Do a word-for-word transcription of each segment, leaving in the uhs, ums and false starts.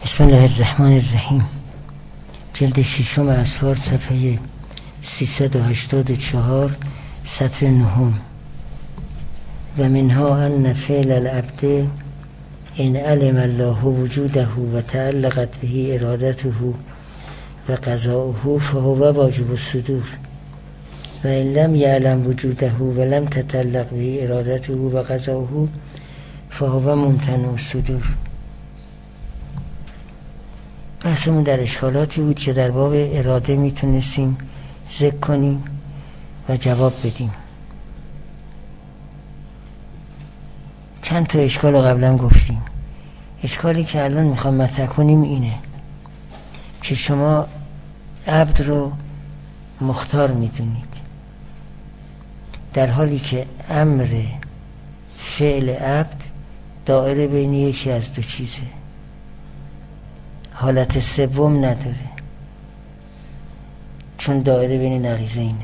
بسم الله الرحمن الرحیم. جلد ششم اسفار صفحه سیصد و هشتاد و چهار سطر نهم. و منها ان فعل العبد ان علم الله وجوده و تعلقت به ارادته و قضاؤه فهو واجب الصدور و ان لم یعلم وجوده و لم تتعلق به ارادته و قضاؤه فهو ممتنع الصدور. بحثمون در اشکالاتی بود که در باب اراده میتونستیم ذکر کنیم و جواب بدیم. چند تا اشکال رو قبلا گفتیم. اشکالی که الان میخوام مطرح کنیم اینه که شما عبد رو مختار میدونید، در حالی که امر فعل عبد دائره بین یکی از دو چیزه، حالت سوم نداره، چون دائره بین نقیضینه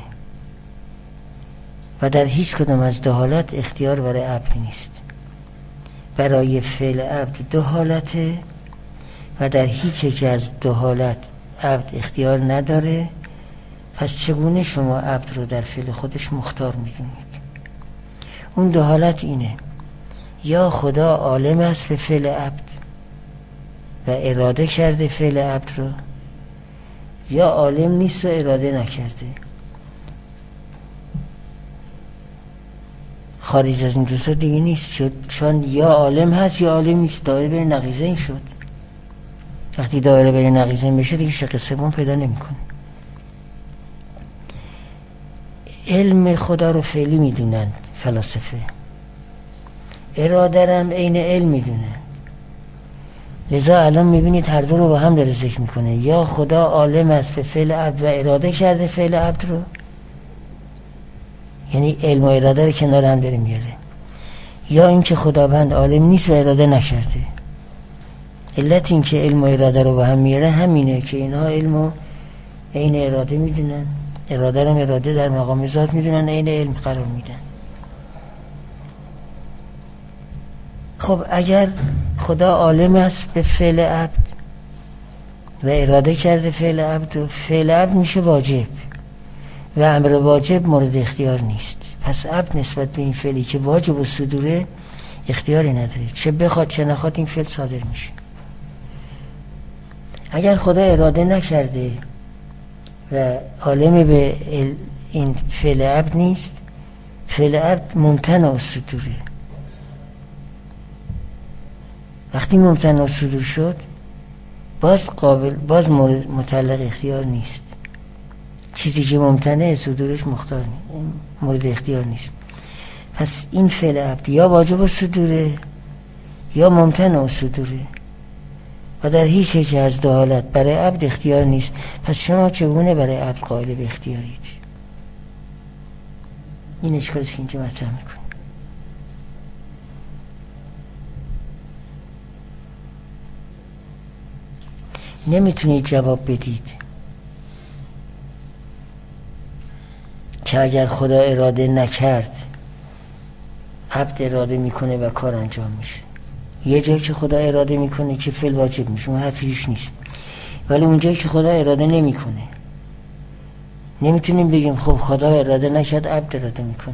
و در هیچ کدوم از دو حالت اختیار برای عبد نیست. برای فعل عبد دو حالته و در هیچ یک از دو حالت عبد اختیار نداره. پس چگونه شما عبد رو در فعل خودش مختار میدونید؟ اون دو حالت اینه: یا خدا عالم است به فعل عبد و اراده کرده فعل عبد رو، یا عالم نیست و اراده نکرده. خارج از این دوتا دیگه نیست، چون یا عالم هست یا عالم نیست. دائره بین نقیضین شد. وقتی دائره بین نقیضین بشه دیگه شق سوم پیدا نمیکنه. علم خدا رو فعلی میدونند فلاسفه، اراده هم عین علم میدونند. لذا الان میبینید هر دو رو با هم داره ذکر میکنه. یا خدا عالم است به فعل عبد و اراده کرده فعل عبد رو، یعنی علم و اراده رو کنار هم داره میاره، یا اینکه خداوند عالم نیست و اراده نکرده. علت این که علم و اراده رو با هم میاره همینه که اینها علم و عین اراده میدونن، اراده رو اراده در مقام ذات میدونن، عین علم قرار میدن. خب اگر خدا عالم است به فعل عبد و اراده کرده فعل عبد و فعل عبد میشه واجب و امر واجب مورد اختیار نیست، پس عبد نسبت به این فعلی که واجب و صدوره اختیاری نداره، چه بخواد چه نخواد این فعل صادر میشه. اگر خدا اراده نکرده و عالم به این فعل عبد نیست، فعل عبد ممتنع الصدوره. وقتی ممتنع الصدور شد باز قابل باز متعلق اختیار نیست. چیزی که ممتنع صدورش مختار مورد اختیار نیست. پس این فعل عبد یا واجب الصدوره یا ممتنع الصدوره و در هیچ یک از دو حالت برای عبد اختیار نیست. پس شما چگونه برای عبد قائل به اختیارید؟ این اشکالی که اینجا مطرح میکنه. نمیتونید جواب بدید که اگر خدا اراده نکرد عبد اراده میکنه و کار انجام میشه. یه جایی که خدا اراده میکنه که فعل واجب میشه، اون حرفیش نیست. ولی اون جایی که خدا اراده نمیکنه نمیتونیم بگیم خب خدا اراده نکرد عبد اراده میکنه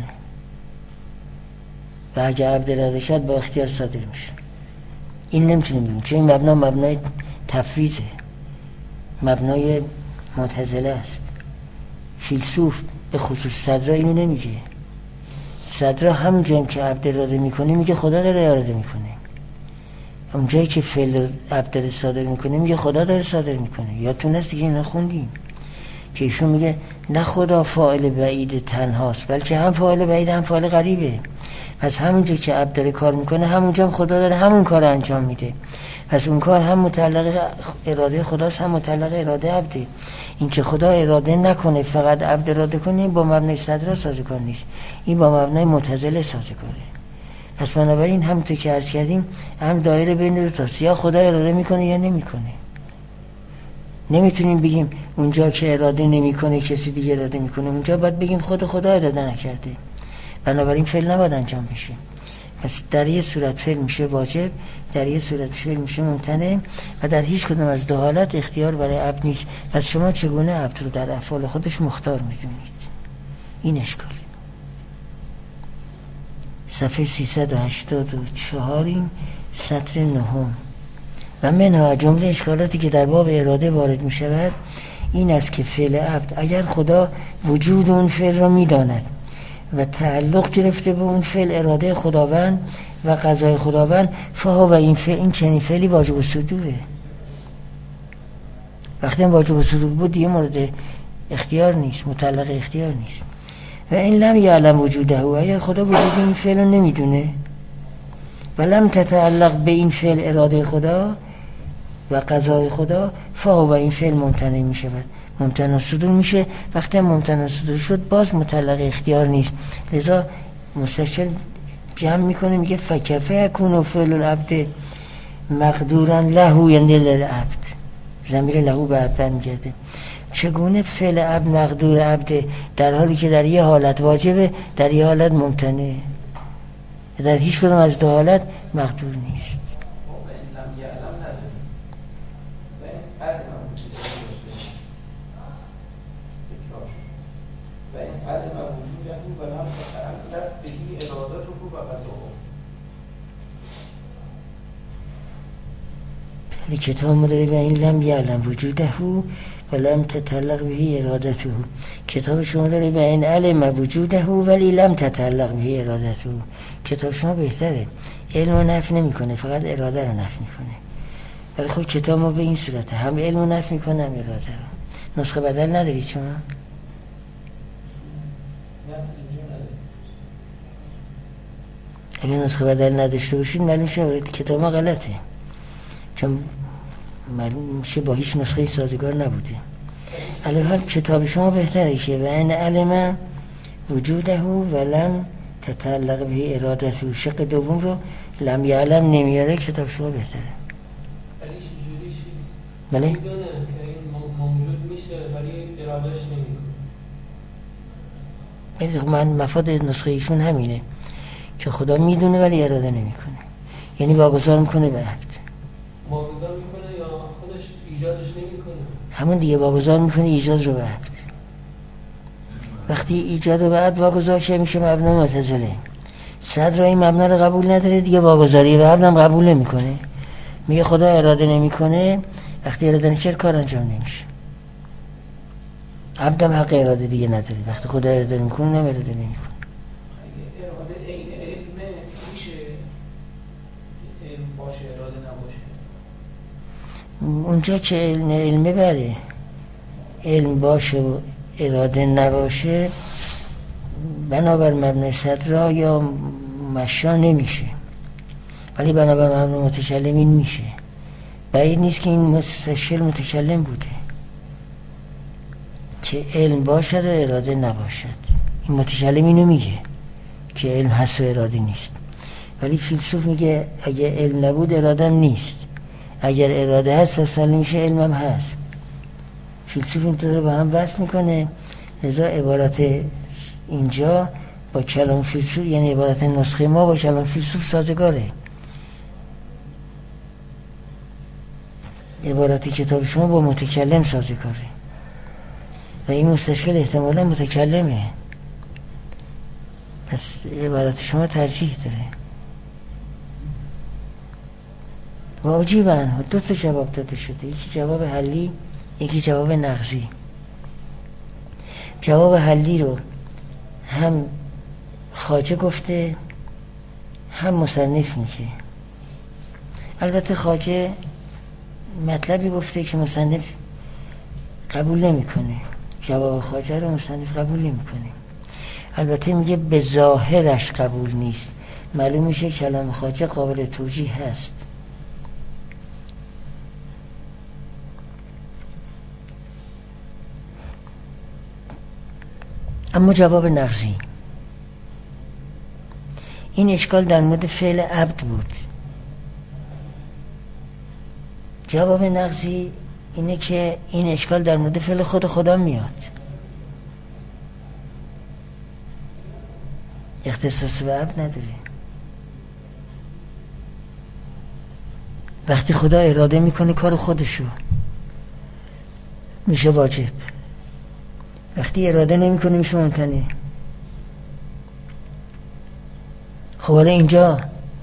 و اگر عبد اراده شد با اختیار صادر میشه. این نمیتونیم بگیم، چون این مبنا مبنای تفویضه، مبنای معتزله است. فیلسوف به خصوص صدرا اینو نمیگه. صدرا همون جایی که عبد اراده میکنه میگه خدا داره اراده میکنه، اون جایی که فعل عبد داره صادر میکنه میگه خدا داره صادر میکنه. یا تو نست دیگه اینا خوندیم که ایشون میگه نه خدا فاعل بعید تنهاست، بلکه هم فاعل بعید هم فاعل قریبه. پس همون جایی که عبد داره کار میکنه همونجا هم خدا داره همون کار انجام میده. پس اون کار هم متعلق اراده خداست هم متعلق اراده عبده. این که خدا اراده نکنه فقط عبد اراده کنه این با مبنای صدرا سازگار نیست، این با مبنای معتزله سازگاره. پس بنابراین همونطور که عرض کردیم هم دایره بین دو تاست، یا خدا اراده میکنه یا نمیکنه. نمیتونیم بگیم اونجا که اراده نمیکنه کسی دیگه اراده میکنه، اونجا باید بگیم خود خدا اراده نکرده، بنابراین فعل نباید انجام بشه. پس در یه صورت فعل میشه واجب، در یه صورت فعل میشه ممتنع و در هیچ کدوم از دو حالت اختیار برای عبد نیست. پس شما چگونه عبد رو در افعال خودش مختار میدونید؟ این اشکاله. صفحه سیصد و هشتاد و چهار این سطر نهم. و منها جمله اشکالاتی که در باب اراده وارد می شود این است که فعل عبد اگر خدا وجود اون فعل را می داند و تعلق گرفته به اون فعل اراده خداوند و قضای خداوند، فها و این فعل این چنین فعلی واجب الصدوره. وقتی واجب الصدور بود دیگه مورد اختیار نیست، مطلق اختیار نیست. و این لم یعلم وجوده، اگر خدا وجود این فعل رو نمیدونه و لم تتعلق به این فعل اراده خدا و قضای خدا، فها و این فعل ممتنع می شود، ممتنع صدور میشه. وقتی ممتنع صدور شد باز مطلق اختیار نیست. لذا مستشل جمع میکنه میگه فکفه یکون فعل العبد مقدورا له، یعنی للعبد، ضمیر له به عبد میگرده. چگونه فعل عبد مقدور عبد در حالی که در یه حالت واجبه، در یه حالت ممتنع، در هیچ کدوم از دو حالت مقدور نیست. کتاب مداری و این لم یعلم وجوده و لم تتعلق به ارادته. کتاب شما داره و این علم وجوده ولی لم تتعلق به ارادته. کتاب شما بهتره، علم رو نفی نمی کنه، فقط اراده رو نفی میکنه. ولی خب کتاب ما به این صورته، هم علم رو نفی میکنه هم اراده رو. نسخه بدل ندارید شما؟ اگه نسخه بدل نداشته باشید معلوم شه کتاب ما غلطه، چون معلوم میشه با هیچ نسخه سازگار نبوده. علاوه حال کتاب شما بهتره که و این علم وجوده و لم تتعلق به ارادته. شق دوم رو لم یعلم نمیاره، کتاب شما بهتره. ولی چجوری چیز بله؟ میدونه که این موجود میشه ولی ارادهش نمیکنه. من مفاد نسخه ایشون همینه که خدا میدونه ولی اراده نمیکنه، یعنی واگذار میکنه به عبد. واگذار میکنه یا خودش ایجادش نمیکنه؟ همون دیگه، واگذار میکنه ایجاد رو به عبد. وقتی ایجاد رو به عبد واگذار شه میشه مبنای معتزله. صدر این مبنا رو قبول نداره دیگه، واگذاری به عبد هم قبول نمیکنه. میگه خدا اراده نمیکنه، وقتی اراده نشه کار انجام نمیشه. عبد هم حق اراده دیگه نداره، وقتی خدا اراده نمیکنه هم اراده نمیکنه. اراده این علم میشه علم باشه اراده نباشه؟ اونجا که علم علمه بله، علم باشه و اراده نباشه بنابر مبنای صدرا یا مشا نمیشه، ولی بنابر مبنای متکلمین میشه. بعید نیست که این مستشل متکلم بوده که علم باشد و اراده نباشد. این متکلم اینو میگه که علم هست و اراده نیست، ولی فیلسوف میگه اگه علم نبود اراده هم نیست، اگر اراده هست پس میشه علم هم هست. فیلسوف اینطور رو با هم وصل میکنه. لذا عبارت اینجا با کلام فیلسوف، یعنی عبارت نسخه ما با کلام فیلسوف سازگاره. عبارت کتاب شما با متکلم سازگاره و این مستشکل احتمالا متکلمه، پس عبارت شما ترجیح داره. واجب عنه دو تا جواب داده شده، یکی جواب حلی یکی جواب نقضی. جواب حلی رو هم خواجه گفته هم مصنف میگه. البته خواجه مطلبی گفته که مصنف قبول نمیکنه، جواب خواجه رو مصنف قبول نمیکنه. البته میگه به ظاهرش قبول نیست، معلوم میشه کلام خواجه قابل توجیه هست. اما جواب نقضی، این اشکال در مورد فعل عبد بود. جواب نقضی اینه که این اشکال در مورد فعل خود خدا میاد، اختصاص به عبد نداره. وقتی خدا اراده میکنه کار خودشو میشه واجب، وقتی اراده نمیکنه میشه ممتنع. خب حالا اینجا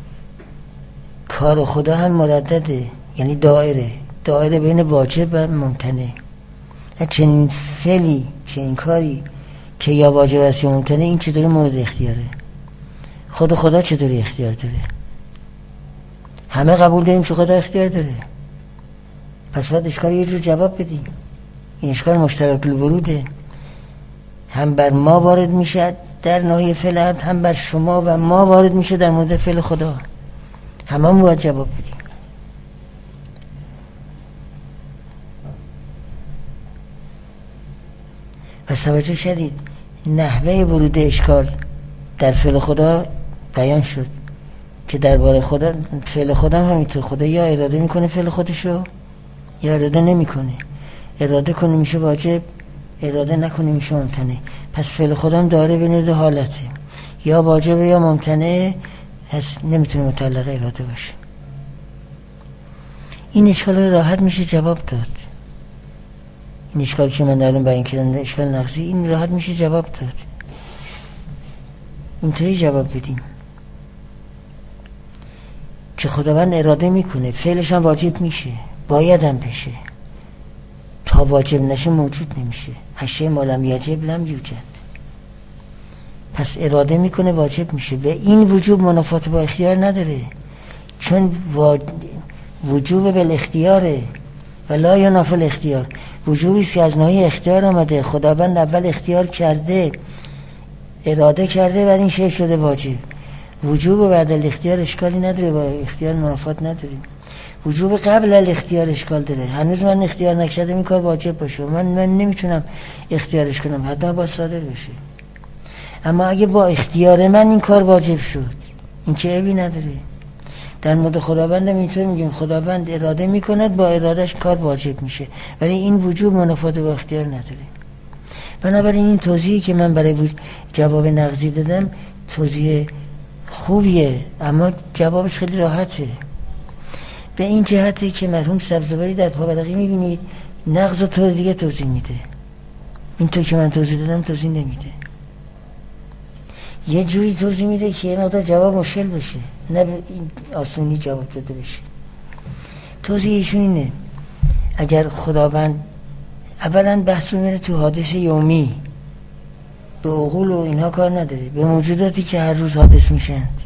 کار خدا هم مردده، یعنی دایره دایره بین واجب و ممتنع. چنین فعلی چنین کاری که یا واجب است یا ممتنع، این چطوری مورد اختیاره؟ خود خدا چطوری اختیار داره؟ همه قبول داریم که خدا اختیار داره، پس باید اشکال یه جور جواب بدیم. این اشکال مشترک الوروده، هم بر ما وارد میشه در ناحیه فعل عبد، هم بر شما و ما وارد میشه در مورد فعل خدا. همه هم باید جواب بدیم. پس توجه شدید نحوه ورود اشکال در فعل خدا بیان شد که درباره خدا فعل خدا هم همینطور، خدا یا اراده میکنه فعل خودشو یا اراده نمیکنه. اراده کنه میشه واجب، اراده نکنه میشه ممتنع. پس فعل خدا هم داره بین دو حالته، یا واجب یا ممتنع، پس نمیتونه متعلق اراده باشه. این اشکال راحت میشه جواب داد. این اشکال که من الان بیان کردم، اشکال نقضی، این راحت میشه جواب داد. اینطوری جواب بدیم که خداوند اراده میکنه فعلش هم واجب میشه، باید هم بشه. تا واجب نشه موجود نمیشه. اشیاء ما لم یجب لم یوجد. پس اراده میکنه واجب میشه. و این وجوب منافات با اختیار نداره، چون وجوب بالاختیاره و لا ینافی الاختیار. وجوبی است که از ناحیه اختیار آمده. خداوند اول اختیار کرده، اراده کرده، بعد این شی شده واجب. وجوب بعد الاختیار اشکالی نداره، با اختیار منافات نداره. وجوب قبل الاختیار اشکال داره. هنوز من اختیار نکردم این کار واجب باشه، من من نمیتونم اختیارش کنم، حتما با صادر بشه. اما اگه با اختیار من این کار واجب شد، این چه عیبی نداره. در مورد خداوند هم اینطور میگیم خداوند اراده میکند، با ارادهش کار واجب میشه، ولی این وجوب منافات با اختیار نداره. بنابراین این توضیحی که من برای جواب نقضی دادم توضیح خوبیه، اما جوابش خیلی راحته. به این جهتی که مرحوم سبزواری در پابدقی میبینید نقض و طور دیگه توضیح میده، این طور که من توضیح دادم توضیح نمیده. یه جوری توضیح میده که یه مقدار جواب مشکل بشه، نه به این آسونی جواب داده بشه. توضیح ایشون اینه اگر خداوند اولا بحث میره تو حادثه یومی، به عقول و اینها کار نداره، به موجوداتی که هر روز حادث میشند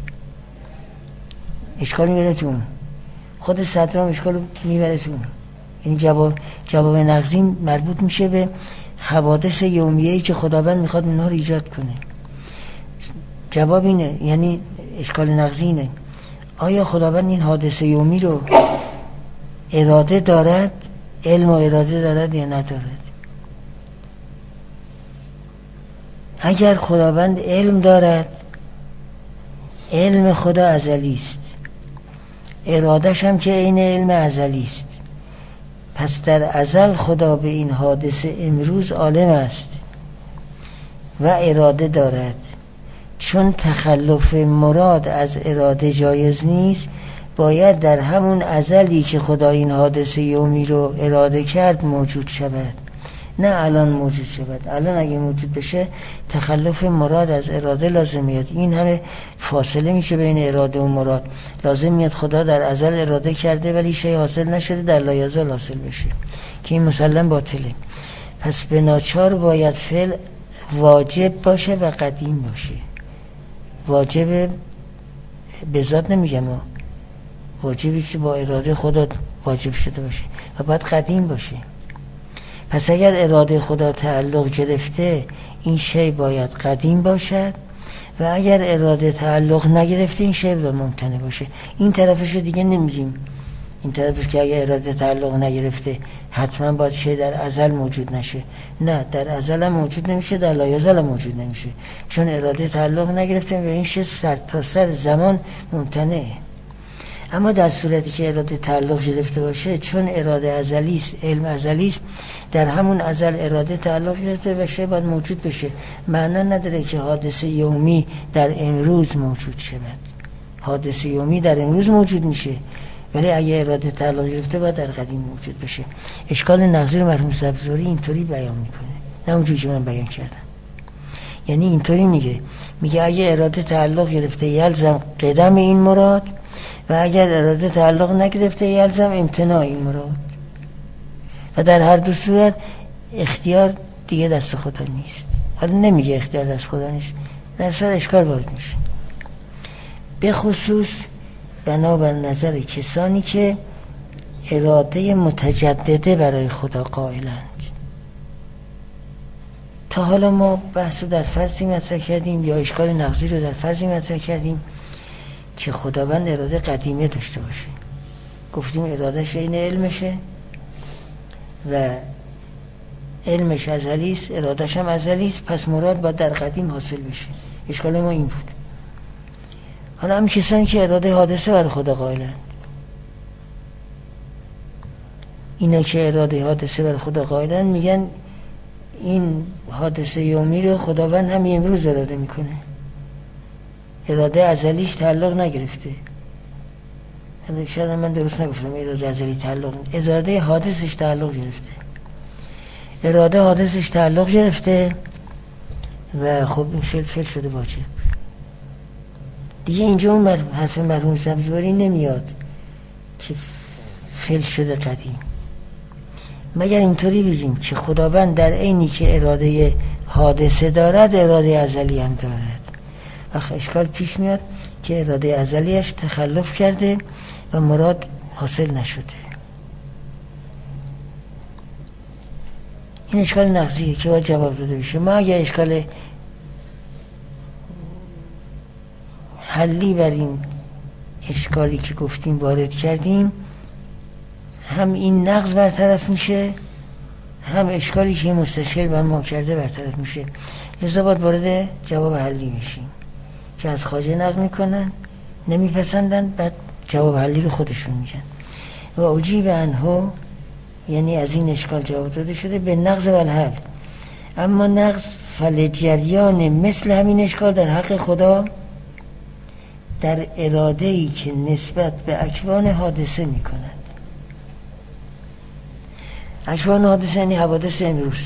اشکال میره تو اون. خود صدرام اشکال میبره تو اون. این جواب جواب نقضی مربوط میشه به حوادث یومیه‌ای که خداوند میخواد اونها رو ایجاد کنه. جواب اینه، یعنی اشکال نقضی اینه آیا خداوند این حادثه یومی رو اراده دارد، علم و اراده دارد یا ندارد؟ اگر خداوند علم دارد، علم خدا ازلی است، ارادهش هم که عین علم ازلی است، پس در ازل خدا به این حادثه امروز عالم است و اراده دارد. چون تخلف مراد از اراده جایز نیست، باید در همون ازلی که خدا این حادثه یومی رو اراده کرد موجود شود، نه الان موجود شود. الان اگه موجود بشه تخلف مراد از اراده لازم میاد. این همه فاصله میشه بین اراده و مراد. لازم میاد خدا در ازل اراده کرده ولی شی حاصل نشده، در لایزال حاصل بشه، که این مسلم باطله. پس به ناچار باید فعل واجب باشه و قدیم باشه. واجب به ذات نمیگم، واجبی که با اراده خدا واجب شده باشه و باید قدیم باشه. پس اگر اراده خدا تعلق گرفته این شی باید قدیم باشد و اگر اراده تعلق نگرفته این شی باید ممتنع باشه. این طرفش رو دیگه نمیگیم، این طرفش که اگر اراده تعلق نگرفته حتما باید شی در ازل موجود نشه. نه، در ازل هم موجود نمیشه، در لایزال هم موجود نمیشه، چون اراده تعلق نگرفته و این شی سر تا سر زمان ممتنعه. اما در صورتی که اراده تعلق گرفته باشه، چون اراده ازلی است، علم ازلی است، در همون ازل اراده تعلق گرفته و شی باید موجود بشه. معنا نداره که حادثه یومی در امروز موجود شود. حادثه یومی در امروز موجود میشه ولی اگه اراده تعلق گرفته باید در قدیم موجود بشه. اشکال نغزی رو مرحوم سبزواری اینطوری بیان میکنه، نه اونجوری که من بیان کردم. یعنی اینطوری میگه میگه اگه اراده تعلق گرفته یلزم قدم این مراد، و اگر اراده تعلق نگرفته یلزم امتناع این مراد، و در هر دو صورت اختیار دیگه دست خدا نیست. حالا نمیگه اختیار دست خدا نیست، در صورت اشکال وارد میشه، به خصوص بنابر نظر کسانی که اراده متجدده برای خدا قائلند. تا حالا ما بحث رو در فرضی مطرح کردیم یا اشکال نغزی رو در فرضی مطرح کردیم که خداوند اراده قدیمه داشته باشه. گفتیم ارادهش این علمشه و علمش ازلیست، ارادهش هم ازلیست، پس مراد باید در قدیم حاصل بشه. اشکال ما این بود. حالا هم کسانی که اراده حادثه برای خدا قائلند، اینا که اراده حادثه برای خدا قائلند میگن این حادثه یومی رو خداوند هم امروز اراده میکنه، اراده ازلیش تعلق نگرفته. شاید من درست نگفتم اراده ازلی تعلق، اراده حادثش تعلق گرفته، اراده حادثش تعلق گرفته و خب این فعل فعل شده واجب. دیگه اینجا اون حرف مرحوم سبزواری نمیاد که فعل شده قدیم، مگر اینطوری بگیم که خداوند در عینی که اراده حادثه دارد اراده ازلی هم دارد. وقت اشکال پیش میاد که اراده ازلیش تخلف کرده و مراد حاصل نشده. این اشکال نغزیه که باید جواب داده بشه. ما اگر اشکال حلی بر این اشکالی که گفتیم وارد کردیم، هم این نغز برطرف میشه، هم اشکالی که مستشکل بر ما کرده برطرف میشه. لذا باید وارد جواب حلی بشیم که از خواجه نقل میکنن، نمیپسندن، بعد جواب حلی رو خودشون میگن. و اجیب عنه یعنی از این اشکال جواب داده شده به نغز و الحل. اما نغز فلجریان مثل همین اشکال در حق خدا در اراده‌ای که نسبت به اکوان حادثه میکند. اکوان حادثه یعنی حوادث امروز.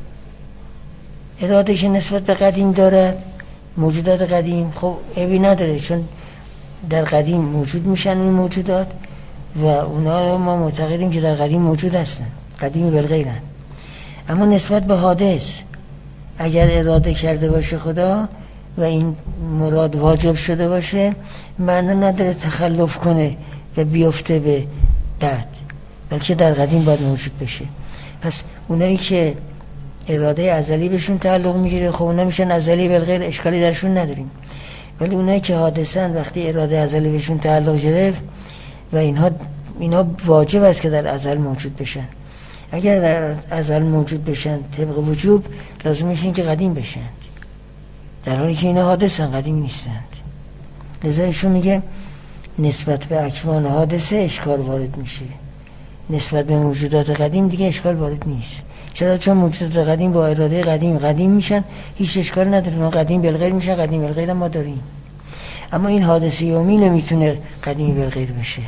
اراده که نسبت به قدیم دارد، موجودات قدیم خب عیبی نداره، چون در قدیم موجود میشن این موجودات و اونا ما معتقدیم که در قدیم موجود هستن، قدیم بالغیرن. اما نسبت به حادث اگر اراده کرده باشه خدا و این مراد واجب شده باشه، معنی نداره تخلف کنه و بیفته به بعد، بلکه در قدیم باید موجود بشه. پس اونایی که اراده ازلی بهشون تعلق میگیره خب اونا میشن ازلی بالغیر، اشکالی درشون نداریم. ولی اونایی که حادثن وقتی اراده ازلی بهشون تعلق گرفت و اینها اینها واجب است که در ازل موجود بشن. اگر در ازل موجود بشن طبق وجوب لازم میشه که قدیم بشن، در حالی که اینا حادثن قدیم نیستند. لذا ایشون میگه نسبت به اکوان حادثه اشکال وارد میشه، نسبت به موجودات قدیم دیگه اشکال وارد نیست. چرا؟ چون موجودات قدیم با اراده قدیم قدیم میشن، هیچ اشکال نداره، ما قدیم بالغیر میشن، قدیم بالغیر ما داریم. اما این حادثه یومی نمیتونه قدیم بالغیر بشه.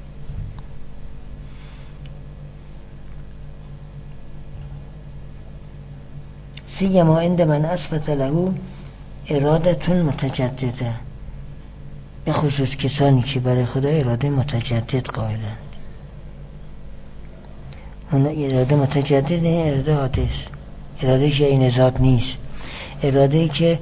سیما عند من اثبت له ارادتون متجدده، به خصوص کسانی که برای خدا اراده متجدد قائلند. اون اراده متجدد این اراده حادث، اراده که این ذات نیست، اراده که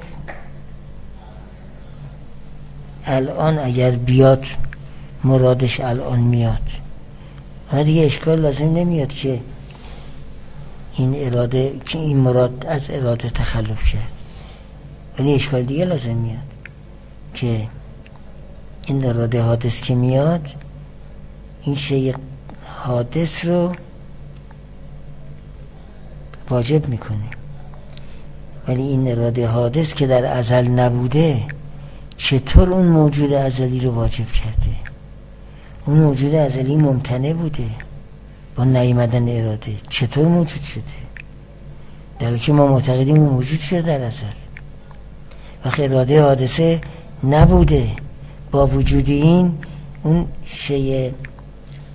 الان اگر بیاد مرادش الان میاد. اما دیگه اشکال لازم نمیاد که این اراده که این مراد از اراده تخلف کرد، ولی اشکال دیگه لازم میاد که این اراده حادث که میاد این شیء حادث رو واجب میکنه، ولی این اراده حادث که در ازل نبوده چطور اون موجود ازلی رو واجب کرده؟ اون موجود ازلی ممتنع بوده با نیامدن اراده، چطور موجود شده؟ در حالی که ما معتقدیم اون موجود شده در ازل. وقتی اراده حادثه نبوده با وجود این اون شیء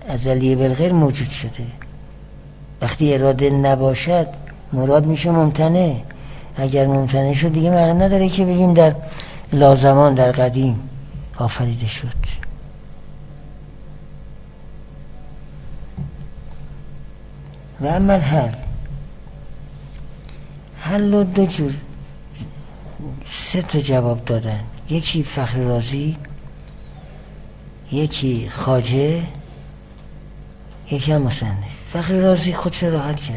ازلی بالغیر موجود شده. وقتی اراده نباشد مراد میشه ممتنع. اگر ممتنع شد دیگه معنی نداره که بگیم در لازمان در قدیم آفریده شد. و اما حل حل رو دو جور سه تا جواب دادن، یکی فخر رازی، یکی خواجه، یکی هم مصنف. فخر رازی خودش راحت کرده.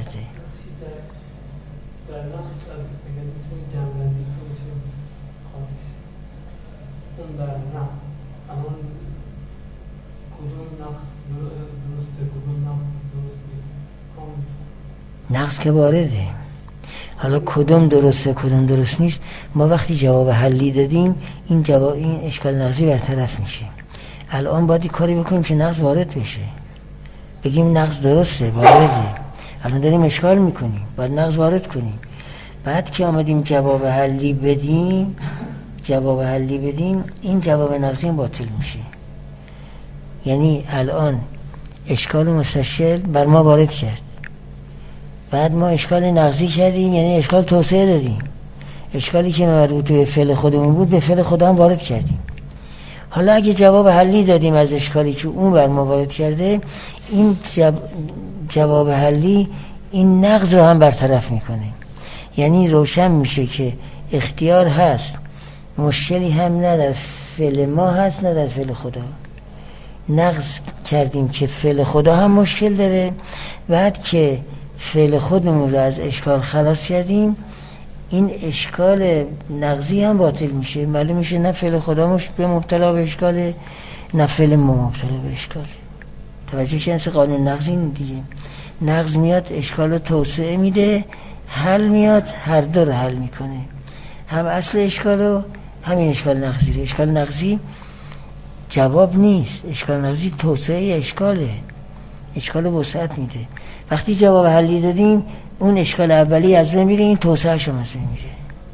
در نقص از اگر میتونی جمع‌بندی کنی چه خاطش اون در نه الان کدوم نقص درسته کدوم نقص درست نیست. نقص که وارده، حالا کدوم درسته کدوم درست نیست، ما وقتی جواب حلی دادیم این جواب این اشکال نقضی برطرف میشه. الان باید کاری بکنیم که نقص وارد بشه، بگیم نقص درسته وارده. الان داریم اشکال میکنیم، باید نقص وارد کنیم. بعد که آمدیم جواب حلی بدیم جواب حلی بدیم این جواب نقضی باطل میشه. یعنی الان اشکال مستشکل بر ما وارد کرد، بعد ما اشکال نقضی کردیم، یعنی اشکال توسعه دادیم. اشکالی که مربوط به فعل خودمون بود به فعل خدا هم وارد کردیم. حالا اگه جواب حلی دادیم از اشکالی که اون بر ما وارد کرده، این جواب حلی این نقض رو هم برطرف میکنه. یعنی روشن میشه که اختیار هست، مشکلی هم نه در فعل ما هست نه در فعل خدا. نقض کردیم که فعل خدا هم مشکل داره، بعد که فعل خودمون رو از اشکال خلاص کردیم این اشکال نقضی هم باطل میشه. معلوم میشه نه فعل خدا مش به مبتلا به اشکال، نه فعل ما مبتلا به اشکال. توجه کردین قانون نقضی این دیگه. نقض میاد اشکال رو توسعه میده، حل میاد هر دو رو حل میکنه، هم اصل اشکال رو همین اشکال نقضی رو. اشکال نقضی جواب نیست، اشکال نقضی توسعه اشکاله، اشکال وسعت میده. وقتی جواب حلی دادیم اون اشکال اولی از بین میره، این توسعه شما از بین میره.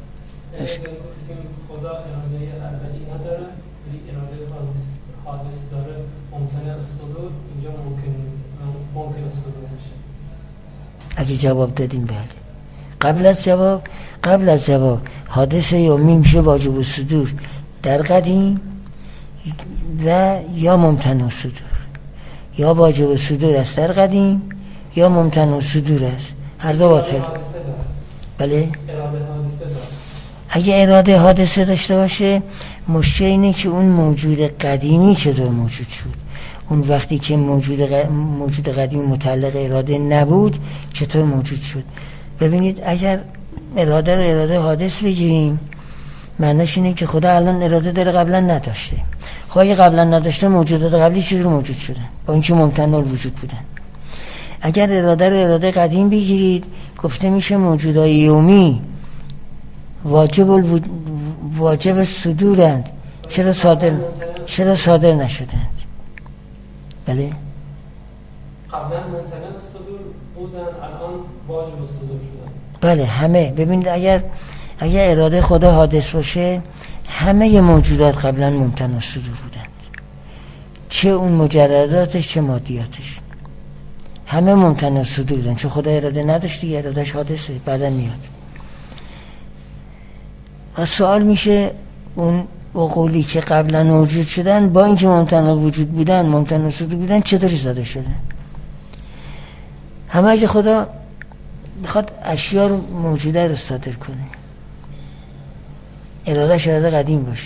خدا اراده ازلی نداره ولی اراده حادث داره، ممتنع الصدور، اینجا ممکن ممکن الصدور نشه. اگه جواب دادیم بله. قبل از جواب قبل از جواب حادث یومی میشه واجب الصدور در قدیم و یا ممتنع الصدور، یا واجب الصدور است در قدیم یا ممتنع الصدور است، هر دو باطل. بله اراده حادثه داره. اگه اراده حادثه داشته باشه مشکل اینه که اون موجود قدیمی چطور موجود شد. اون وقتی که موجود ق... موجود قدیمی متعلق اراده نبود چطور موجود شد. ببینید اگر اراده رو اراده حادث بگیریم معنیش اینه که خدا الان اراده داره قبلا نداشته. خب اگه قبلا نداشته موجودات قبلی چجوری موجود شدن با اینکه ممتنع الوجود بودن. اگر اراده رو اراده قدیم بگیرید گفته میشه موجودات یومی واجب الوجود واجب صدورند، چرا صادر چرا صادر نشدند؟ بله قبلا ممتنع الصدور بودن الان واجب الصدور شدن. بله همه. ببینید اگر اگر اراده خدا حادث باشه همه موجودات قبلا ممتنع الصدور بودند، چه اون مجرداتش چه مادیاتش همه ممتنع الصدور بودند، چون خدا اراده نداشت دیگه، ارادهش حادثه بعدا میاد. و سوال میشه اون عقولی که قبلا موجود شدن با اینکه ممتنع وجود بودن ممتنع الصدور بودن چطوری زاده شدن؟ همه اگه خدا میخواد اشیاء رو موجوده رو صادر کنه ارادهش اراده قدیم باشه،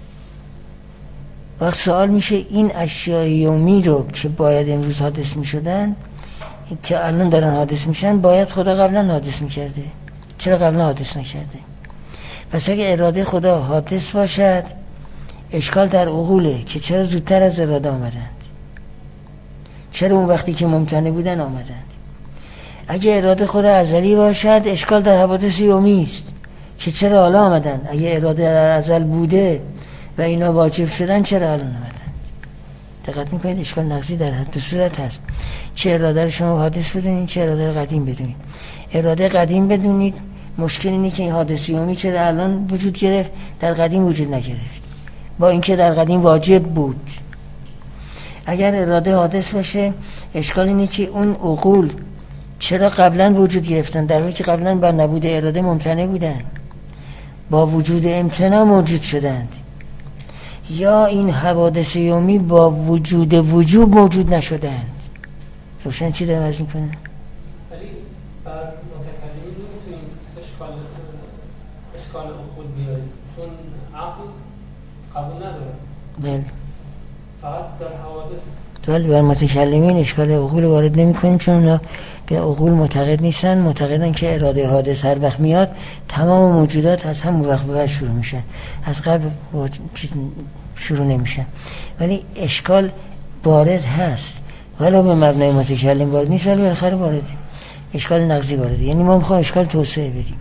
وقت سوال میشه این اشیاء یومی رو که باید امروز حادث میشدن که الان دارن حادث میشن باید خدا قبلا حادث میکرده، چرا قبلا حادث نکرده؟ پس اگه اراده خدا حادث باشد اشکال در عقوله که چرا زودتر از اراده آمدند، چرا اون وقتی که ممتنع بودن آمدند. اگه اراده خدا ازلی باشد اشکال در حوادث یومی است که چرا حالا آمدن. اگه اراده در ازل بوده و اینا واجب شدن چرا الان آمدن؟ دقت میکنید اشکال نقضی در هر دو صورت هست. چه اراده رو شما حادث بدونید چه اراده رو قدیم بدونید. اراده قدیم بدونید مشکل اینه که این حادث یومی چرا الان وجود گرفت در قدیم وجود نگرفت، با اینکه در قدیم واجب بود. اگر اراده حادث باشه، اشکال اینه که اون عقول چرا قبلا وجود گرفتن در حالی که قبلا با نبود اراده ممتنع بودن، با وجود امتناع موجود شدند؟ یا این حوادث یومی با وجود وجوب موجود نشدند؟ روشن چی دارم عرض میکنه؟ ولی بعد متکلمی نمیتونیم اشکال اشکال عقول بیاریم، چون عقل قبول نداره. بله. فقط در حوادث. ولی بر متکلمین اشکال عقول وارد نمی کنیم، چون اونا به عقول معتقد نیستن، معتقدن که اراده حادث هر وقت میاد تمام موجودات از همون وقت به بعد شروع میشن، از قبل شروع نمیشن. ولی اشکال وارد هست، ولی به مبنای متکلم وارد نیست، ولی بالاخره وارده، اشکال نقضی وارده. یعنی ما میخوایم اشکال توسعه بدیم.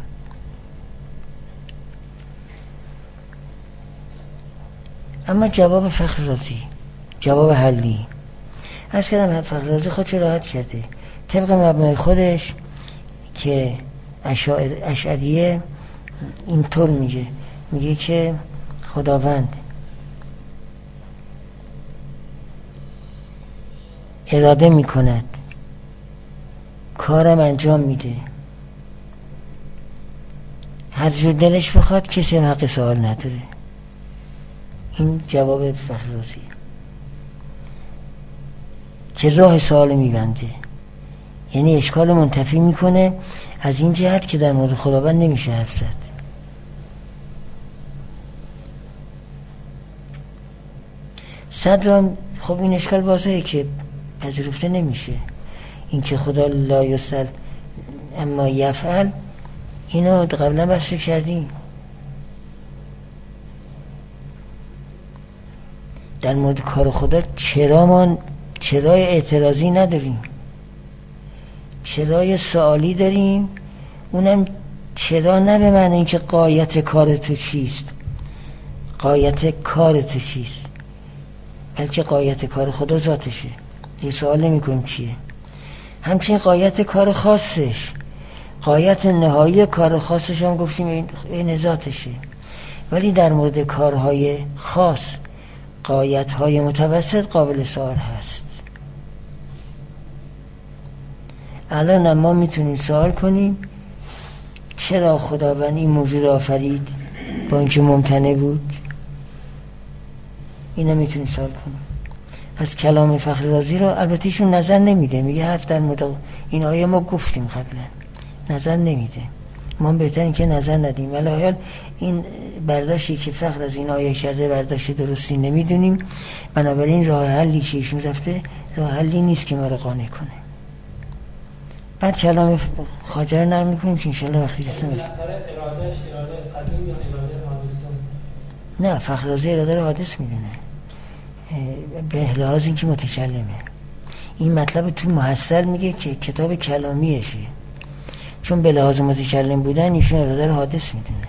اما جواب فخر رازی، جواب حلی، از کردم فخر رازی خودش راحت کرده طبق مبنای خودش که اشعریه اینطور میگه، میگه که خداوند اراده میکند، کارم انجام میده، هر جور دلش بخواد، کسی هم حق سوال نداره. این جواب فخر رازی که راه سوال میبنده، یعنی اشکال منتفی میکنه از این جهت که در مورد خداوند نمیشه حرف زد. صدرم خب این اشکال واضحه که پذیرفته نمیشه، این که خدا لا یسأل اما یفعل، اینو قبلا بحث کردیم. در مورد کار خدا چرا ما چرای اعتراضی نداریم، چرای سوالی داریم، اونم چرا نه به معنی اینکه غایت کار تو چیست، غایت کار تو چیست، بلکه غایت کار خدا ذاتشه. یه سوال نمی کنیم چیه. همچنین غایت کار خاصش، غایت نهایی کار خاصش هم گفتیم این ذاتشه. ولی در مورد کارهای خاص، غایت‌های متوسط قابل سوال هست. الان ما میتونیم سوال کنیم چرا خداوند این موجود آفرید با اینکه ممتنع بود؟ اینا میتونیم سوال کنیم. پس کلام فخر رازی رو البته ایشون نظر نمیده، میگه حرف در مورد این آیه ما گفتیم قبلا، نظر نمیده. ما بهتره که نظر ندیم، ولی حال این برداشتی که فخر از این آیه کرده برداشت درستی نمیدونیم، بنابراین راه حلی که ایشون رفته راه حلی نیست که ما رو قانع کنه. بعد کلام خواجه رو نرم میکنیم که انشالله وقتی رسیم بزن. ارادهش اراده قدیم یا اراده حادثه؟ نه، فخر رازی اراده رو حادث میدونه به لحاظ این که متکلمه. این مطلب تو محصل میگه که کتاب کلامیشه، چون به لحاظ متکلم بودن ایشون اراده رو حادث میدونه.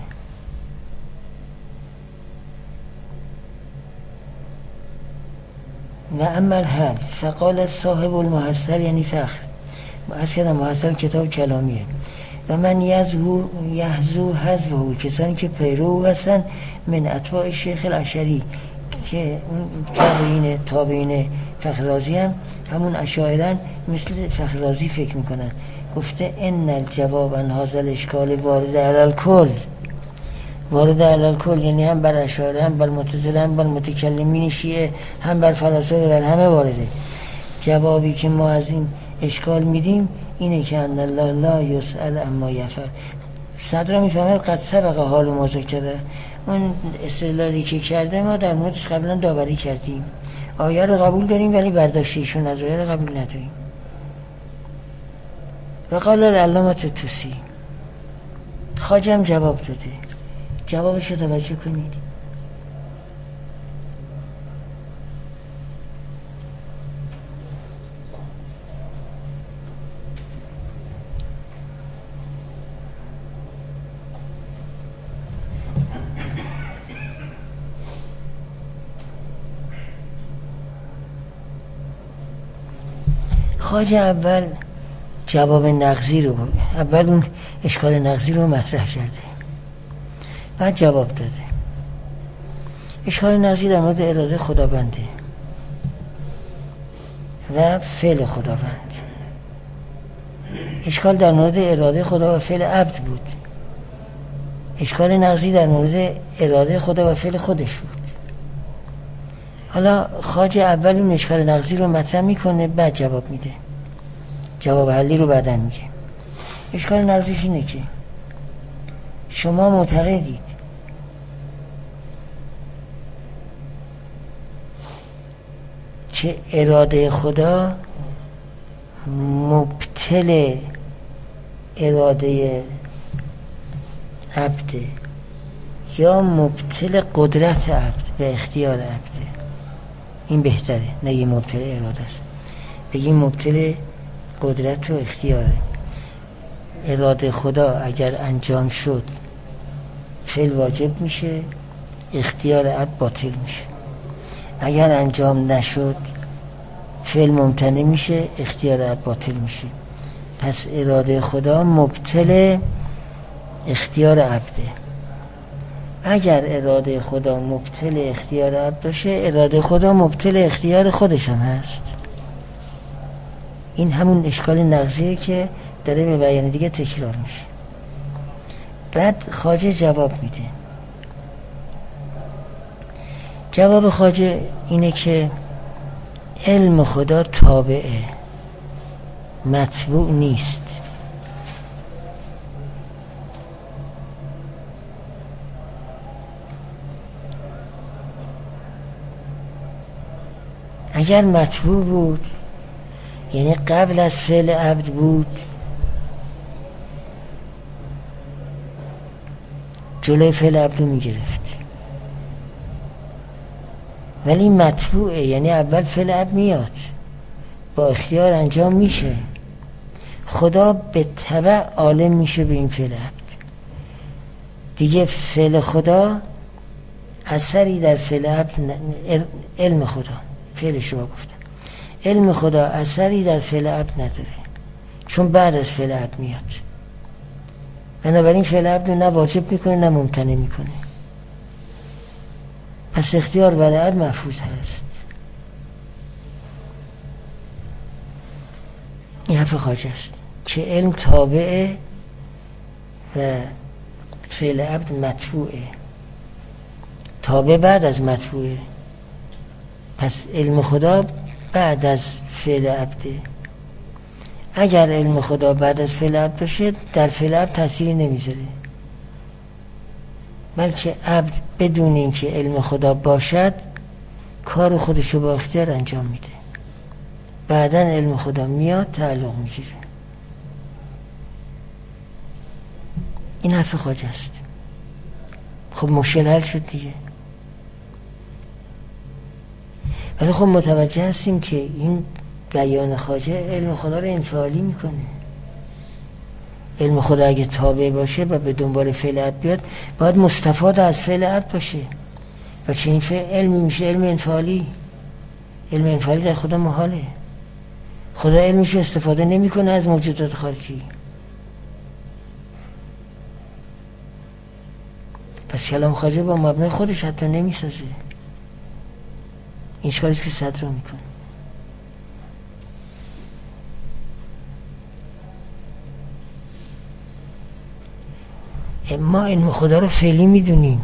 و اما الحل فقال صاحب المحصل، یعنی فخر از کردم محصل کتاب کلامیه. و من یزهو یحزو حزبهو، کسانی که پیرو هستن من اتباع شیخ الاشعری، که تابعین تابعین فخر رازی هم همون اشاعرن، مثل فخر رازی فکر میکنن. گفته ان الجواب عن هذا الاشکال وارد علی الکل، وارد علی الکل یعنی هم بر اشاعره، هم بر معتزله، هم بر متکلمین شیعه، هم بر فلاسفه، بر همه وارده. جوابی که ما از این اشکال میدیم اینه که ان الله لا یسأل اما یفعل. صدر میفهمد قد سبق حال ما ذکره، اون استدلالی که کرده ما در موردش قبلا داوری کردیم. آیه رو قبول داریم ولی برداشتیشون از آیه رو قبول نداریم. و قال العلامة الطوسی، خواجه هم جواب داده، جوابش رو توجه کنید. خواجه اول جواب نقضی رو، اول اون اشکال نقضی رو مطرح کرده، بعد جواب داده. اشکال نقضی در مورد اراده خداونده. و فعل خداوند. اشکال در مورد اراده خدا و فعل عبد بود، اشکال نقضی در مورد اراده خدا و فعل خودش بود. حالا خواجه اول اون اشکال نقضی رو مطرح میکنه، بعد جواب میده، جواب حلی رو بعدن میگه. اشکال نقضیش اینه که شما معتقدید که اراده خدا مبتل اراده عبده یا مبتل قدرت عبد و اختیار عبده. این بهتره، نگه مبتل اراده است، بگیم مبتل قدرت و اختیاره. اراده خدا اگر انجام شد فعل واجب میشه، اختیار عبد باطل میشه. اگر انجام نشد فعل ممتنع میشه، اختیار عبد باطل میشه. پس اراده خدا مبتل اختیار عبده. اگر اراده خدا مبتل اختیار عبد باشه، اراده خدا مبتل اختیار خودش هم هست. این همون اشکال نقضیه که داره به بیان دیگه تکرار میشه. بعد خواجه جواب میده. جواب خواجه اینه که علم خدا تابعه، متبوع نیست. اگر متبوع بود یعنی قبل از فعل عبد بود، جلوی فعل عبد رو میگرفت. ولی متبوعه یعنی اول فعل عبد میاد، با اختیار انجام میشه. خدا به تبع عالم میشه به این فعل عبد. دیگه فعل خدا اثری در فعل عبد ن... علم خدا، فعلش رو گفتم، علم خدا اثری در فعل عبد نداره، چون بعد از فعل عبد میاد. بنابراین فعل عبد رو نه واجب میکنه نه ممتنع میکنه. پس اختیار برای عبد محفوظ هست. این حرف خواجه است که علم تابعه و فعل عبد متبوعه. تابع بعد از متبوعه، پس علم خدا بعد از فعل عبده. اگر علم خدا بعد از فعل عبد باشه، در فعل عبد تأثیری نمیذاره، بلکه عبد بدون اینکه علم خدا باشد کار خودشو با اختیار انجام میده. بعداً علم خدا میاد تعلق میگیره. این حرف خواجه است. خب مشکل حل شد دیگه. ولی خب متوجه هستیم که این بیان خواجه علم خدا رو انفعالی میکنه. علم خدا اگه تابع باشه و به دنبال فعل عبد بیاد، باید مستفاد از فعل عبد باشه و چه این فعل علمی میشه علم انفعالی. علم انفعالی در خدا محاله. خدا علمش رو استفاده نمیکنه از موجودات خارجی. پس کلام خواجه با مبنای خودش حتی نمیسازه. این اشکالیست که صدر رو میکنه. ما علم خدا رو فعلی میدونیم،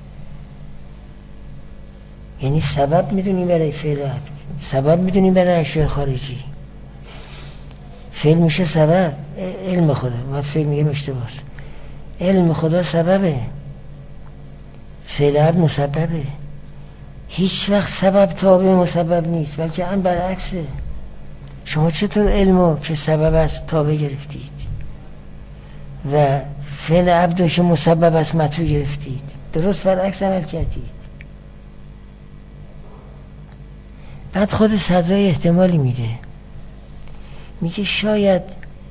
یعنی سبب میدونیم برای فعل عبد، سبب میدونیم برای اشیاء خارجی. فعل میشه سبب، علم خدا. ما فعل میگیم اشتباهه. علم خدا سببه، فعل عبد مسببه. هیچ وقت سبب تابع مسبب نیست، بلکه هم برعکسه. شما چطور علمو که سبب است تابع گرفتید و فعل عبدو که مسبب است مطلوب گرفتید؟ درست برعکس عمل کردید. بعد خود صدرای احتمالی میده، میگه شاید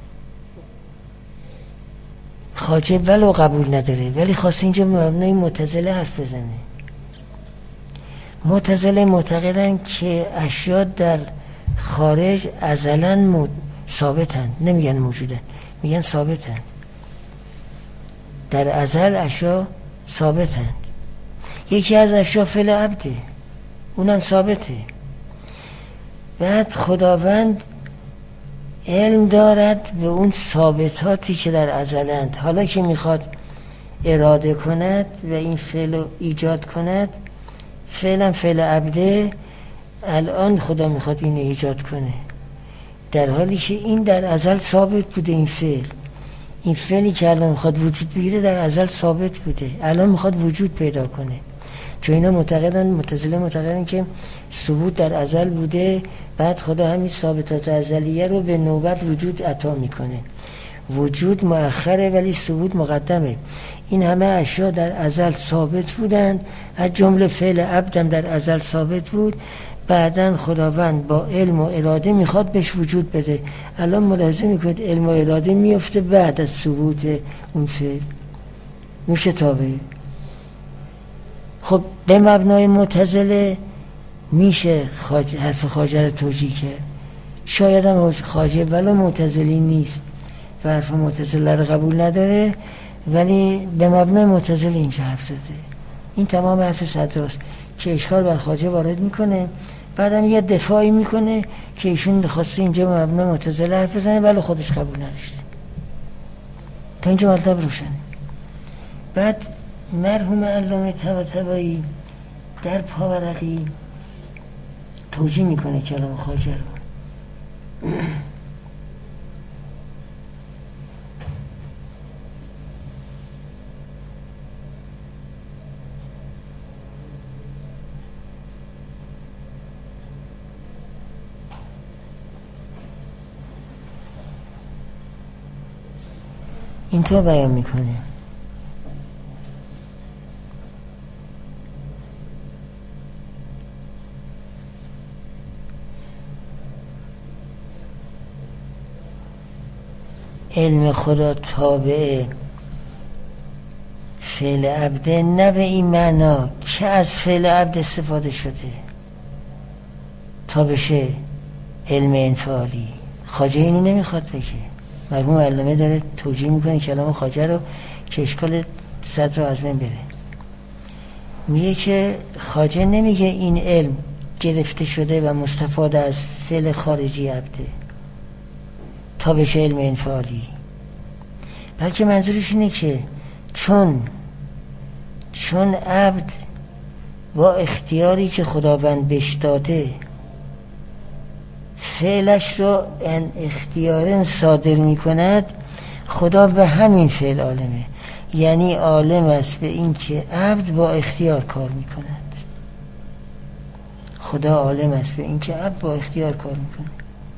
خواجه ولو قبول نداره، ولی خواسته اینجا مبنای معتزله حرف بزنه. معتزله معتقدن که اشیاء در خارج ازلاً مو... ثابتن، نمیگن موجودن، میگن ثابتن. در ازل اشیاء ثابتن. یکی از اشیاء فعل عبده، اونم ثابته. بعد خداوند علم دارد به اون ثابتاتی که در ازلند، حالا که میخواد اراده کند و این فعل ایجاد کند، فعلا فعل عبده، الان خدا میخواد این ایجاد کنه، در حالی که این در ازل ثابت بوده. این فعل این فعلی که الان میخواد وجود بگیره در ازل ثابت بوده، الان میخواد وجود پیدا کنه. چون اینا معتقدن، معتزله معتقدن که ثبوت در ازل بوده، بعد خدا همین ثابتات ازلیه رو به نوبت وجود عطا میکنه. وجود مؤخره ولی ثبوت مقدمه. این همه اشیاء در ازل ثابت بودند، از جمله فعل عبدم در ازل ثابت بود، بعداً خداوند با علم و اراده میخواد بهش وجود بده. الان ملاحظه میکنید علم و اراده میفته بعد از ثبوت اون فعل، میشه تابع. خب به مبنای معتزله میشه خاج... حرف خواجه رو توجیه کرد. شاید هم خواجه ولی معتزلی نیست و حرف معتزله رو قبول نداره، ولی به مبنای معتزله اینجا حرف زده. این تمام حرف صدراست که اشکال بر خواجه وارد میکنه، بعدم یه دفاعی میکنه که ایشون خواسته اینجا به مبنای معتزله حرف بزنه ولی خودش قبول نداشته. تا اینجا مطلب روشنه. بعد مرحوم علامه طباطبایی در پاورقی توجیه میکنه کلام خواجه رو. اینطور بیان میکنه: علم خدا تابع فعل عبده، نه به این معنا که از فعل عبد استفاده شده تا بشه علم انفعالی. خواجه اینو نمیخواد بگه. مرحوم علامه داره توجیه میکنه کلام خواجه رو که اشکال صدر رو از بین بره. میگه که خواجه نمیگه این علم گرفته شده و مستفاده از فعل خارجی عبده تا بشه علم انفعالی، بلکه منظورش اینه که چون چون عبد با اختیاری که خداوند بهش داده فعلش رو ان اختیارن صادر می کند، خدا به همین فعل عالمه. یعنی عالم است به این که عبد با اختیار کار می کند. خدا عالم است به این که عبد با اختیار کار می کند.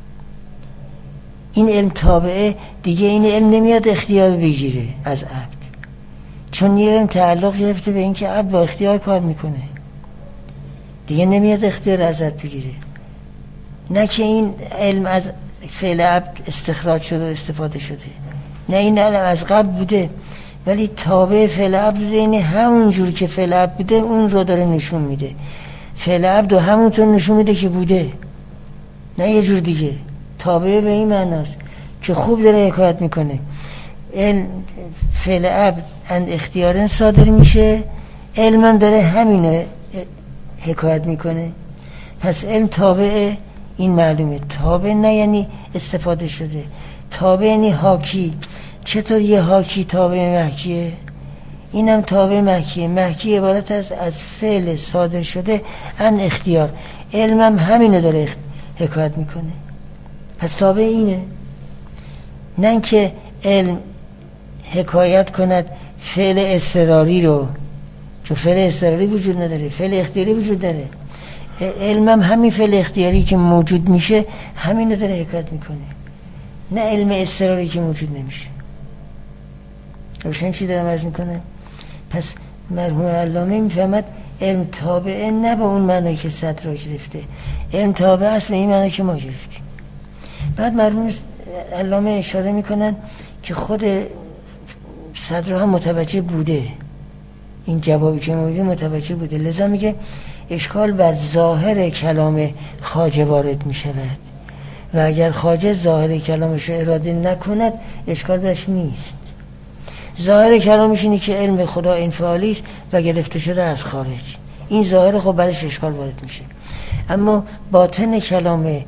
این علم تابعه دیگه، این علم نمیاد اختیار بگیره از عبد، چون این علم تعلق گرفته به این که عبد با اختیار کار میکنه، دیگه نمیاد اختیار از عبد بگیره. نه که این علم از فعل عبد استخراج شده و استفاده شده، نه این علم از قبل بوده ولی تابع فعل عبد بوده. این همون جور که فعل عبد بوده اون رو داره نشون میده. فعل عبد رو همونطور نشون میده که بوده، نه یه جور دیگه. تابع به این معناست که خوب داره حکایت میکنه. علم فعل عبد اند اختیارن صادر میشه، علمم داره همینه حکایت میکنه. پس علم تابع این معلومه. تابع نه یعنی استفاده شده، تابع یعنی حاکی. چطور یه حاکی تابع محکیه؟ اینم تابع محکیه. محکی عبارت از از فعل صادر شده ان اختیار. علمم همینه داره حکایت میکنه. پس تابع اینه، نه که علم حکایت کند فعل اضطراری رو، چون فعل اضطراری وجود نداره، فعل اختیاری وجود داره. علمم همین فعل اختیاری که موجود میشه همین رو داره حکایت میکنه، نه علم اضطراری که موجود نمیشه. روشن چی دارم عرض میکنم؟ پس مرحوم علامه میفهمد علم تابعه نه به اون معنی که صدر را گرفته، علم تابع است به این معنی که ما گرفتیم. بعد مرحوم علامه اشاره میکنن که خود صدر هم متوجه بوده، این جوابی که موجود متوجه بوده، لذا میگه اشکال بر ظاهر کلام خواجه وارد میشود و اگر خواجه ظاهر کلامش رو اراده نکند اشکال برش نیست. ظاهر کلامش اینه که علم خدا انفعالی است و گرفته شده از خارج، این ظاهر خب برش اشکال وارد میشه. اما باطن کلام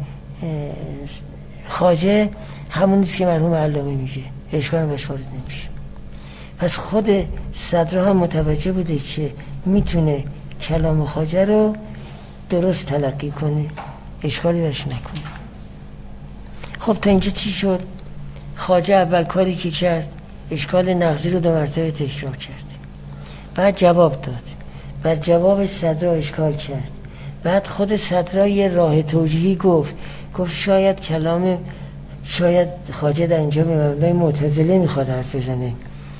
خواجه همون نیست که مرحوم علامه میگه، اشکال بهش وارد نمیشه. پس خود صدرا هم متوجه بوده که میتونه کلام خواجه رو درست تلقی کنه، اشکالی بهش نکنه. خب تا اینجا چی شد؟ خواجه اول کاری که کرد اشکال نقضی رو دو مرتبه تکرار کرد، بعد جواب داد، بر جواب صدرا اشکال کرد، بعد خود صدرا یه راه توجیهی گفت گفت شاید کلام شاید خواجه در اینجا به مبنای معتزله میخواد حرف بزنه.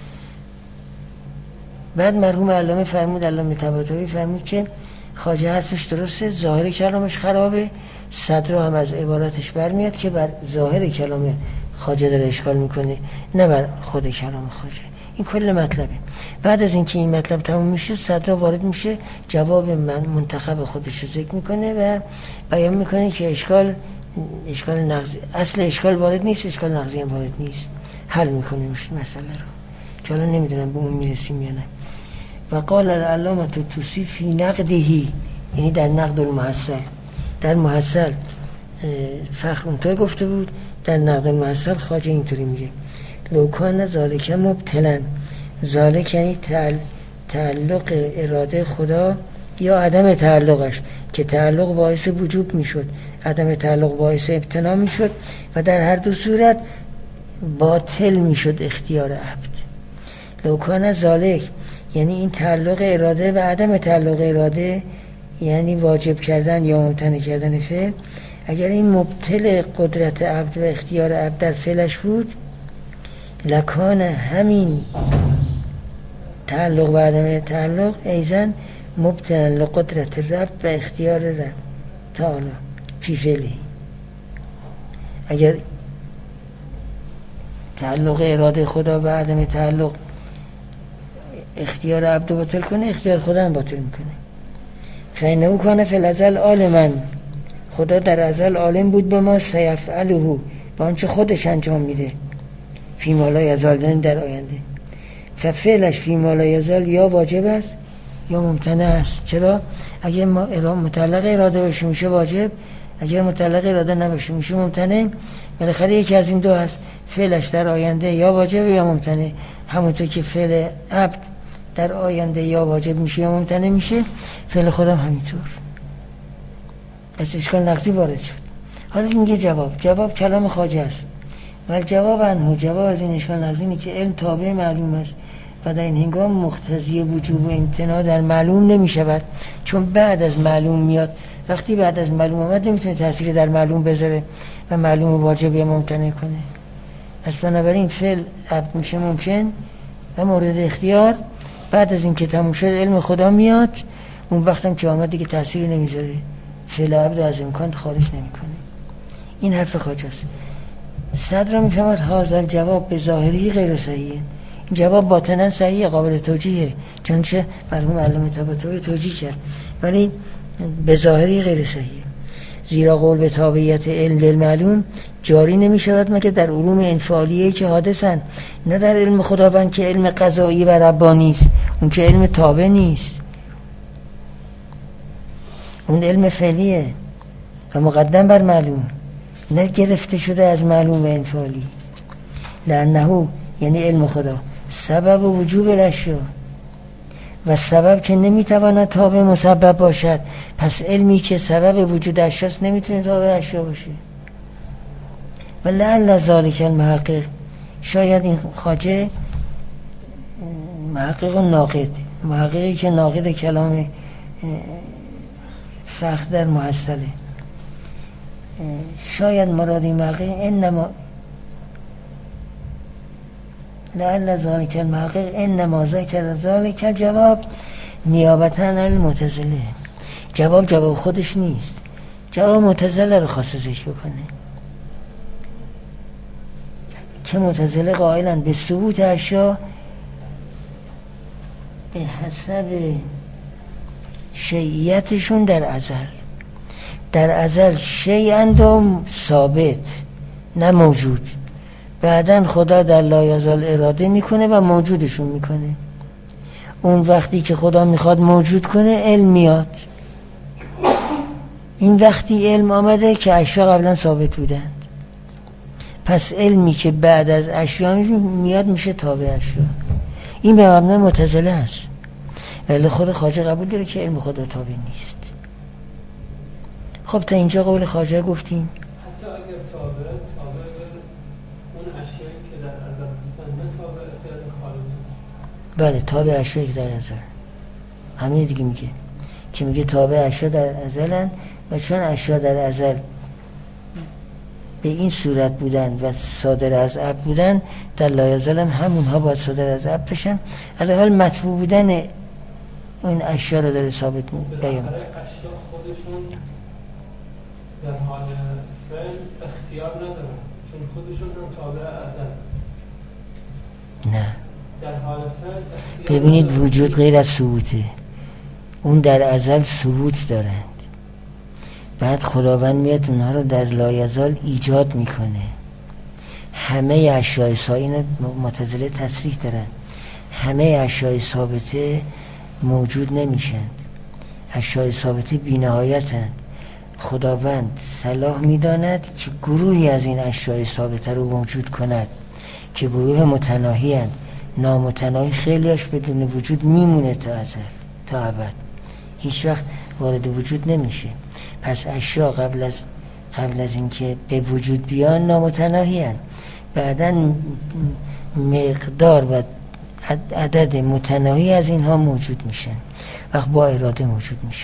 بعد مرحوم علامه فرمود، علامه طباطبایی فرمود که خواجه حرفش درسته، ظاهر کلامش خرابه. صدرا هم از عبارتش برمیاد که بر ظاهر کلام خواجه داره اشکال میکنه، نه بر خود کلام خواجه. این کل مطلبه. بعد از اینکه این مطلب تموم میشه، صدرا وارد میشه، جواب من منتخب خودش رو ذکر میکنه و بیان میکنه که اشکال اشکال نقضی، اصل اشکال وارد نیست، اشکال نقضی هم وارد نیست. حل میکنه مسئله رو که الان نمیدونم به اون میرسیم یا نه. و قال العلامه الطوسی فی نقدهی، یعنی در نقد المحصل، در محصل فخر اونطور گفته بود، در نقد المحصل خواجه اینطوری میگه لو کان ذالک مبتلا، ذالک یعنی تعلق اراده خدا یا عدم تعلقش، که تعلق باعث وجوب میشد، عدم تعلق باعث امتناع میشد و در هر دو صورت باطل میشد اختیار عبد. لو کان ذالک یعنی این تعلق اراده و عدم تعلق اراده، یعنی واجب کردن یا ممتنع کردن فعل، اگر این مبتل قدرت عبد و اختیار عبد در فعلش بود، لکان همین تعلق و عدم تعلق ایزن مبتلا لقدرت رب و اختیار رب تعالی فی فعلی. اگر تعلق اراده خدا و عدم تعلق اختیار عبد باطل کنه، اختیار خدا هم باطل میکنه. فینه کان فی الازل عالما، خدا در ازل عالم بود به ما، سیفعله، با آنچه خودش انجام میده، فی ما لا یزال، در آینده. ففعلش فی ما لا یزال یا واجب است یا ممتنع است. چرا؟ اگر متعلق اراده باشه میشه واجب، اگر متعلق اراده نباشه میشه ممتنع. بالاخره یکی از این دو هست، فعلش در آینده یا واجب یا ممتنع. همونطور که فعل عبد در آینده یا واجب میشه یا ممتنع میشه، فعل خودم همینطور. پس اشکال نقضی وارد شد. حالا میگه جواب جواب کلام خواجه است. ولی جواب عنه، جواب از این اشکال نقضی اینه که علم تابع معلوم است و در این هنگام مقتضی وجوب و امتناع در معلوم نمی شود، چون بعد از معلوم میاد. وقتی بعد از معلوم آمد نمیتونه تأثیر در معلوم بذاره و معلوم واجب یا ممتنع کنه. پس بنابراین فعل عبد میشه ممکن و مورد اختیار، بعد از این که تموم شد علم خدا میاد، اون وقتم که آمد دیگه تأثیری نمیذاره، فعل عبد از امکان خارج نمیکنه. این حرف خواجه است. صدر میفهمد حاضر جواب به ظاهری غیر صحیحه، این جواب باطنا صحیحه، قابل توجیهه، چون چه مرحوم علامه طباطبایی توجیه کرد، ولی به ظاهری غیر صحیحه. زیرا قول به تابعیت علم للمعلوم جاری نمی شود مگر در علوم انفعالیه که حادثن، نه در علم خداوند که علم قضایی و ربانی است، اون که علم تابع نیست، اون علم فعلیه و مقدم بر معلوم، نه گرفته شده از معلوم و انفعالی. لانه یعنی علم خدا سبب وجوب الاشیاء، و سبب که نمیتواند تابع مسبب باشد، پس علمی که سبب وجود اشیاست نمیتونه تابع اشیا باشه. و لعل ذالک المحقق، شاید این خواجه محقق و ناقد، محققی که ناقد کلام فخر در محصله، شاید مراد این محقق انما لعل ذالک المحقق انما ذکر ذالک الجواب نیابتا عن المعتزله. جواب جواب خودش نیست، جواب معتزله رو خواسته ذکر کنه که معتزله قائلن به ثبوت اشیا به حسب شیعیتشون در ازل. در ازل شیئند و ثابت، نه موجود. بعدن خدا در لایزال اراده میکنه و موجودشون میکنه. اون وقتی که خدا میخواد موجود کنه علم میاد. این وقتی علم آمده که اشیا قبلا ثابت بودند، پس علمی که بعد از اشیا میاد میشه تابع اشیا. این به مبنای معتزله است، ولی خود خواجه قبول داره که علم خدا تابع نیست. خب تا اینجا قول خواجه گفتیم. حتی اگر تابع تابع اون اشیایی که در ازل هستن، نه تابع فعل خارجی. بله تابع اشیایی که در ازل، همین دیگه میگه که میگه تابع اشیا در ازلن و چون اشیا در ازل به این صورت بودن و صادر از اب بودن، در لایزال هم همونها باید صادر از اب بشن. علیه حال مطبوع بودن این اشیا رو داره ثابت بیان. اشیا خودشون در حال فعل اختیار ندارن، چون خودشون هم تابع ازل. نه در حال فعل اختیار ببینید ندارن. وجود غیر از ثبوته، اون در ازل ثبوت دارند، بعد خداوند میاد اونها رو در لایزال ایجاد میکنه. همه اشیاء ثابته، معتزله تصریح دارن، همه اشیاء ثابته موجود نمیشند. اشیاء ثابته بی‌نهایتند. خداوند صلاح میداند که گروهی از این اشیاء ثابته رو موجود کند که گروه متناهی اند. نامتناهی خیلیش بدون وجود میمونه تا ازل تا ابد، هیچ وقت وارد وجود نمیشه. پس اشیا قبل از قبل از اینکه به وجود بیان نامتناهی اند، بعداً مقدار و عدد متناهی از اینها موجود میشن، وقت با اراده موجود میشن،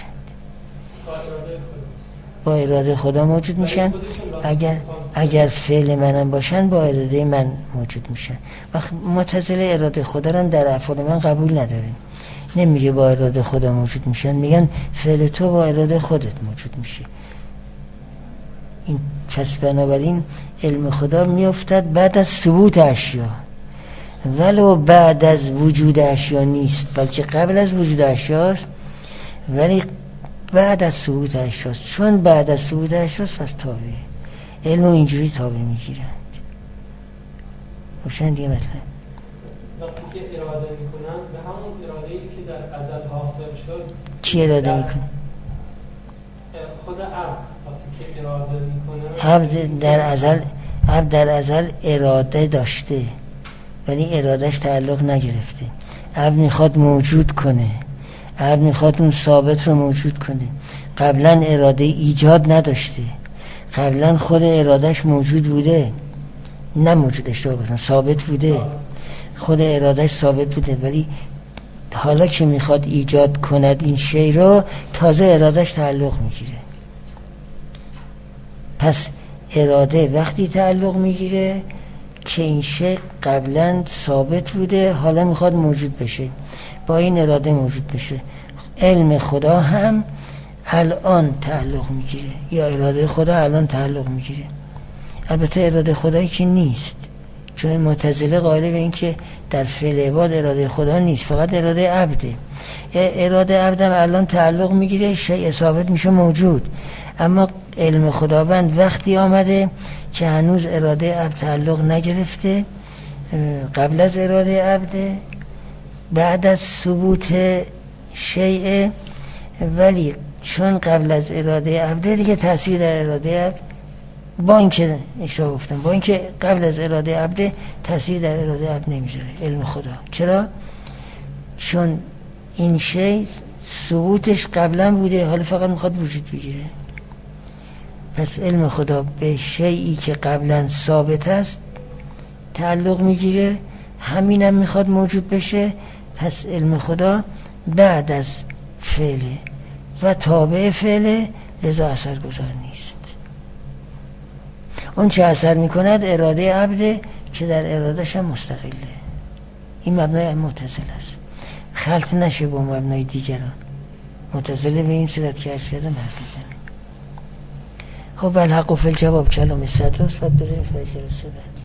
با اراده خدا موجود میشن. اگر اگر فعل منم باشن با اراده من موجود میشن. وقت معتزله اراده خدا رو در افعال من قبول نداریم، نمیگه با اراده خدا موجود میشن، میگن فعل تو با اراده خودت موجود میشه. این پس بنابراین علم خدا میافتد بعد از ثبوت اشیا، ولو بعد از وجود اشیا نیست، بلکه قبل از وجود اشیاست، ولی بعد از ثبوت اشیاست. چون بعد از ثبوت اشیاست پس تابع علم و اینجوری تابع میگیرند. روشن دیگه مطلب. وقتی که اراده میکنن به همون اراده‌ای که در ازل حاصل شد. کی اراده میکنه؟ خود عبد وقتی که اراده میکنه. عبد در ازل عبد در ازل اراده داشته ولی ارادهش تعلق نگرفته. عبد میخواد موجود کنه، عبد میخواد اون ثابت رو موجود کنه. قبلا اراده ایجاد نداشته، قبلا خود ارادهش موجود بوده، نه موجود اشتباه باشن، ثابت بوده، خود ارادهش ثابت بوده، ولی حالا که میخواد ایجاد کند این شی رو، تازه ارادهش تعلق میگیره. پس اراده وقتی تعلق میگیره که این شی قبلا ثابت بوده، حالا میخواد موجود بشه، با این اراده موجود بشه. علم خدا هم الان تعلق میگیره، یا اراده خدا الان تعلق میگیره. البته اراده خدایی که نیست، چون معتزله قائل به این که در فعل عباد اراده خدا نیست، فقط اراده عبده. اراده عبدم الان تعلق میگیره، شیء ثابت میشه موجود. اما علم خداوند وقتی آمده که هنوز اراده عبد تعلق نگرفته، قبل از اراده عبده، بعد از ثبوت شیء، ولی چون قبل از اراده عبده دیگه تأثیر در اراده عبد، با اینکه اشاره گفتم با اینکه قبل از اراده عبده تأثیر در اراده عبد نمیذاره علم خدا. چرا؟ چون این شی ثبوتش قبلا بوده، حالا فقط میخواد وجود بگیره. پس علم خدا به شیئی که قبلا ثابت است تعلق میگیره، همینم میخواد موجود بشه. پس علم خدا بعد از فعله و تابع فعله، لذا اثر گذار نیست. اون چه اثر میکند اراده عبده که در ارادهش هم مستقله. این مبنای معتزله است، خلط نشه با مبنای دیگران. معتزله به این صورت که ارشد حرف میزنه. خب الحق و فی الجواب کلام صدر است، بعد بذاریم فیجر سبت.